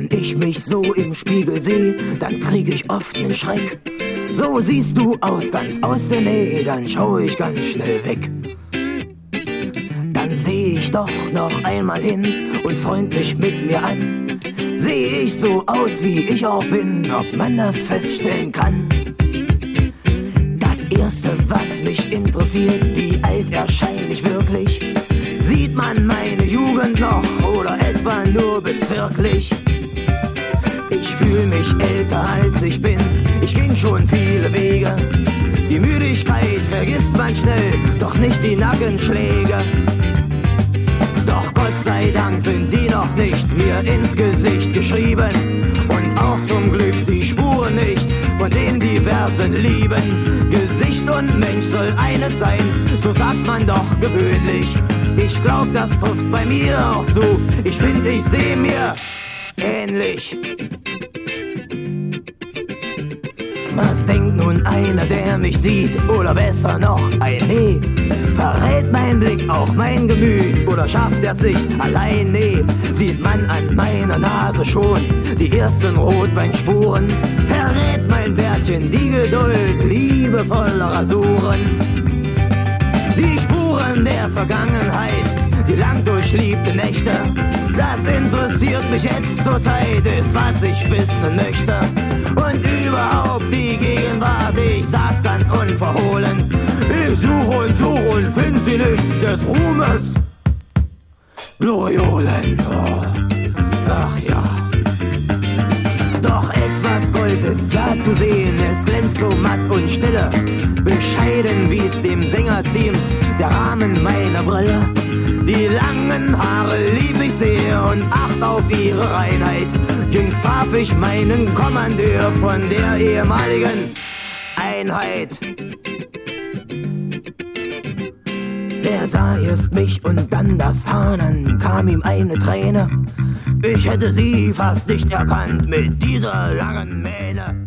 Wenn ich mich so im Spiegel seh, dann krieg ich oft nen Schreck. So siehst du aus, ganz aus der Nähe, dann schau ich ganz schnell weg. Dann seh ich doch noch einmal hin und freund mich mit mir an. Seh ich so aus, wie ich auch bin, ob man das feststellen kann? Das Erste, was mich interessiert, wie alt erscheine ich wirklich? Sieht man meine Jugend noch oder etwa nur bezirklich? Ich fühl mich älter als ich bin, ich ging schon viele Wege. Die Müdigkeit vergisst man schnell, doch nicht die Nackenschläge. Doch Gott sei Dank sind die noch nicht mir ins Gesicht geschrieben. Und auch zum Glück die Spuren nicht von den diversen Lieben. Gesicht und Mensch soll eines sein, so sagt man doch gewöhnlich. Ich glaub, das trifft bei mir auch zu, ich find, ich seh mir ähnlich. Was denkt nun einer, der mich sieht, oder besser noch ein Nee? Verrät mein Blick auch mein Gemüt, oder schafft er's nicht allein? Nee, sieht man an meiner Nase schon die ersten Rotweinspuren? Verrät mein Bärtchen die Geduld liebevoller Rasuren? Die Spuren der Vergangenheit, die lang durchliebte Nächte, das interessiert mich jetzt zur Zeit, ist was ich wissen möchte. Und überhaupt die Gegenwart, ich sag's ganz unverhohlen. Ich such und find sie nicht, des Ruhmes Gloriolen. Ach ja. Doch etwas Gold ist klar zu sehen, es glänzt so matt und stille. Bescheiden, wie es dem Sänger ziemt, der Rahmen meiner Brille. Die langen Haare lieb ich sehr und acht auf ihre Reinheit. Jüngst traf ich meinen Kommandeur von der ehemaligen Einheit. Der sah erst mich und dann das Haar, dann kam ihm eine Träne. Ich hätte sie fast nicht erkannt mit dieser langen Mähne.